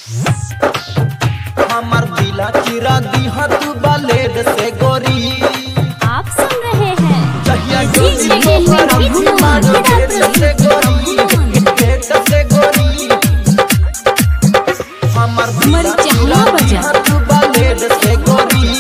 हमर दिला चिरा दिहा तू ब्लेड से गोरी। आप सुन रहे हैं जहिया जी डोली जगह में पर कितना मारो तेरा गेट से गोरी, गेट से गोरी। हमर दिला चिरा दिहा तू ब्लेड से गोरी,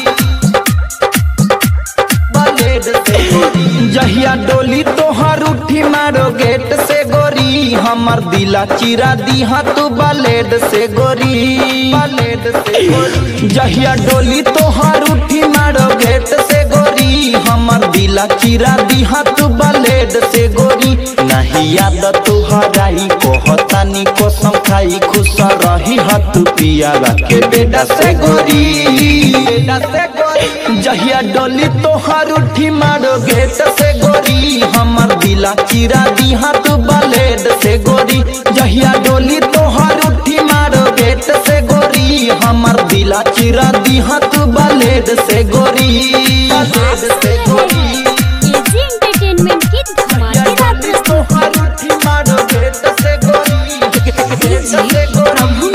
ब्लेड से गोरी। जहिया डोली तोहर उठी मारो गेट से गोरी, हमर दिला चिरा दिहा तू ब्लेड से गोरी, ब्लेड से गोरी। जहिया डोली तोहर उठी मारो गेट से गोरी, हमर दिला चिरा दिहा तू ब्लेड से गोरी। नहीं याद तुहराई कहतानी कसम खाई, खुश रही हत पियावा के बेटा से गोरी, बेटा से गोरी। जहिया डोली तोहर उठी मारो गेट से गोरी, हमर दिला चिरा दिहा तू ब्लेड से गोरी। जहिया डोली तोहर उठी मारो गेट से गोरी, हमर दिला चिरा दिहा तू ब्लेड से गोरी, ब्लेड से गोरी। एजी एंटरटेनमेंट की धमाकेदार प्रस्तुति। तोहर उठी मारो गेट से गोरी, गेट से गोरी।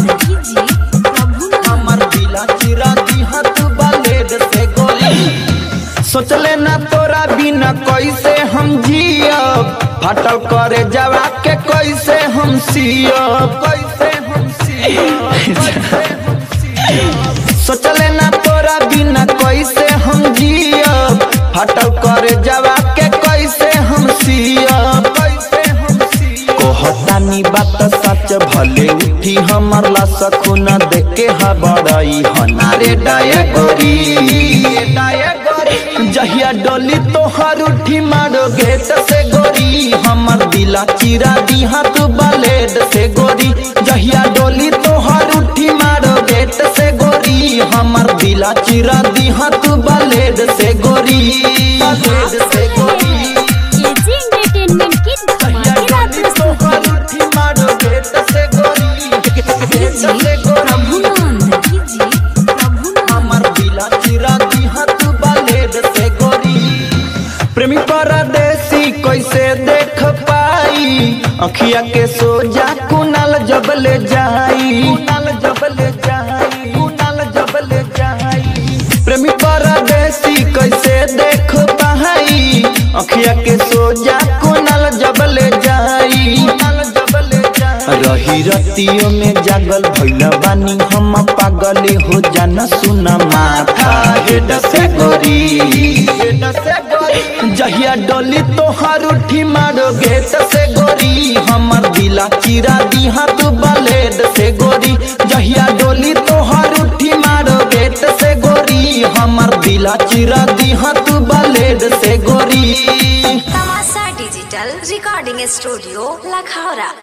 हमर दिला चिरा दिहा तू ब्लेड से गोरी। सोचले ना तोरा बिना कैसे हम जियब, फाटल करे जवा के कैसे हम सियब, कैसे हम सियब। सोचले ना तोरा बिना कैसे हम जियब, फाटल करे जवा के कैसे हम सियब, कैसे हम सियब। कहतानी बात सच भले उठी हमर ला सखुना देखे हा बड़ई हनारे डाया गोरी, डाया गोरी। जहिया डोली तोहर उठी मारो गेट से गोरी, हमर दिला चिरा दिहा तू ब्लेड से गोरी। जहिया डोली तोहर उठी मारो गेट से गोरी, हमर दिला चिरा दिहा तू ब्लेड से गोरी, ब्लेड से गोरी। एजी एंटरटेनमेंट की धमाकेदार प्रस्तुति। तोहर उठी मारो गेट से गोरी, गेट से गोरी। हमर दिला चिरा दिहा तू ब्लेड से गोरी। प्रेमी परदेसी कैसे देख पाई, अखिया के सोजा कुनाल जबले जाई, कुनाल जबले जाई, कुनाल जबले जाई। प्रेमी परदेसी कैसे देख पाई, अखिया के सोजा कुनाल जबले जाई, कुनाल जबले जाई। रही रतियों में जागल भइल बानी हम पागल हो जाना सुना माथा हेड से गोरी, हेड से गोरी। जहिया डोली तोहर उठी मारो गेट से गोरी, हमर दिला चिरा दिहा तू ब्लेड से गोरी। जहिया डोली तोहर उठी मारो गेट से गोरी, हमर दिला चिरा दिहा तू ब्लेड से गोरी। तमाशा डिजिटल रिकॉर्डिंग स्टूडियो लखौरा।